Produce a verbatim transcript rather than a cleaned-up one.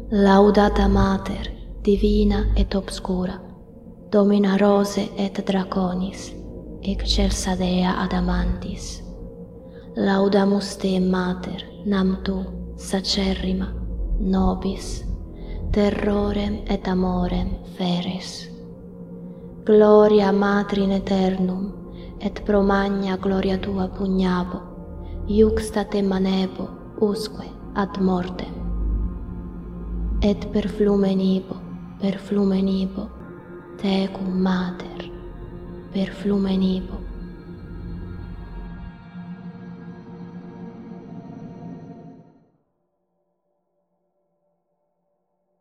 Laudata Mater, divina et obscura, Domina rose et draconis, excelsa Dea adamantis. Laudamus te, Mater, nam tu, sacerrima, nobis, terrorem et amorem feres. Gloria Matri in aeternum, et pro magna gloria tua pugnabo, iuxta te manebo usque ad mortem. Et per flumen Ibo, per flumen Ibo, tecum Mater, per flumen Ibo,